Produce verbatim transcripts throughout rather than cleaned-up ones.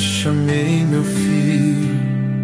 chamei, meu filho,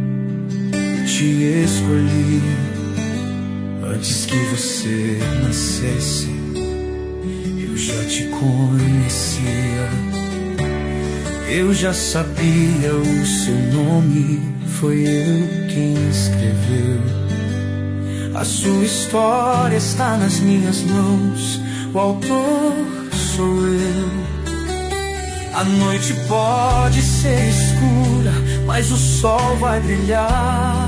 te escolhi antes que você nascesse. Eu já te conhecia, eu já sabia o seu nome, foi eu quem escreveu. A sua história está nas minhas mãos, o autor sou eu. A noite pode ser escura, mas o sol vai brilhar.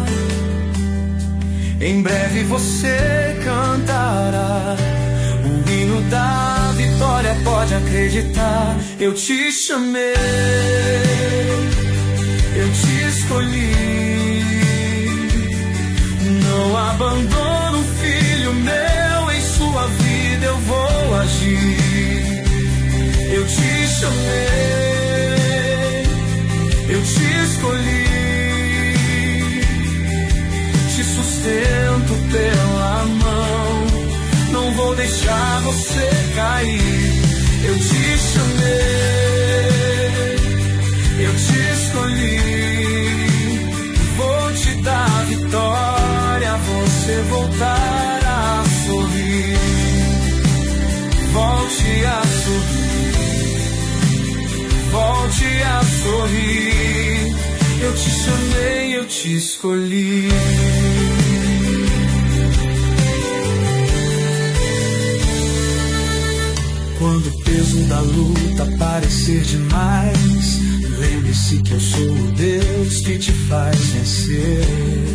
Em breve você cantará o hino da vitória, pode acreditar. Eu te chamei, eu te escolhi. Não abandono um filho meu, em sua vida eu vou agir. Eu te chamei, eu te escolhi. Te sustento pela mão, não vou deixar você cair. Eu te chamei, eu te escolhi. Vou te dar vitória, você voltar a sorrir. Volte a sorrir, volte a sorrir. Eu te chamei, eu te escolhi. Quando o peso da luta parecer demais, lembre-se que eu sou o Deus que te faz vencer.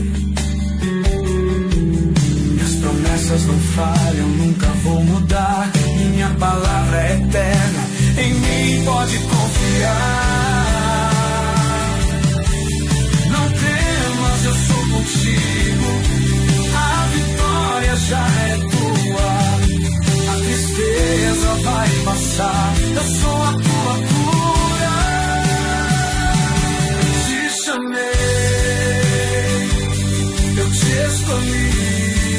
Minhas promessas não falham, nunca vou mudar. Minha palavra é eterna, em mim pode confiar. Não temas, eu sou contigo, a vitória já é tua. A tristeza vai passar, eu sou a tua cura. Te chamei, eu te escolhi.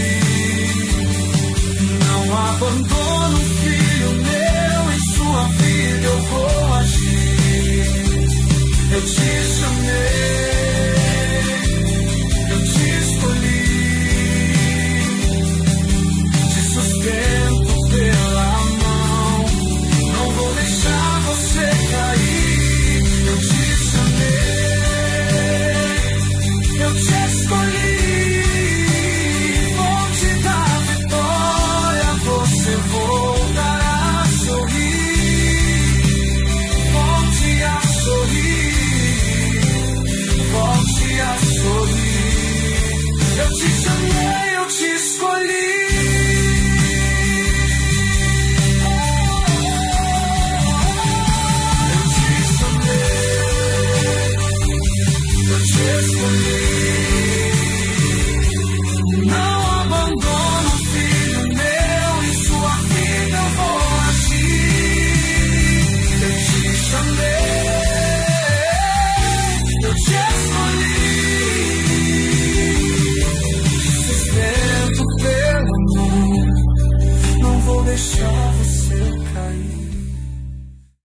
Não abandono um filho meu, em sua vida eu vou agir. Eu te chamei,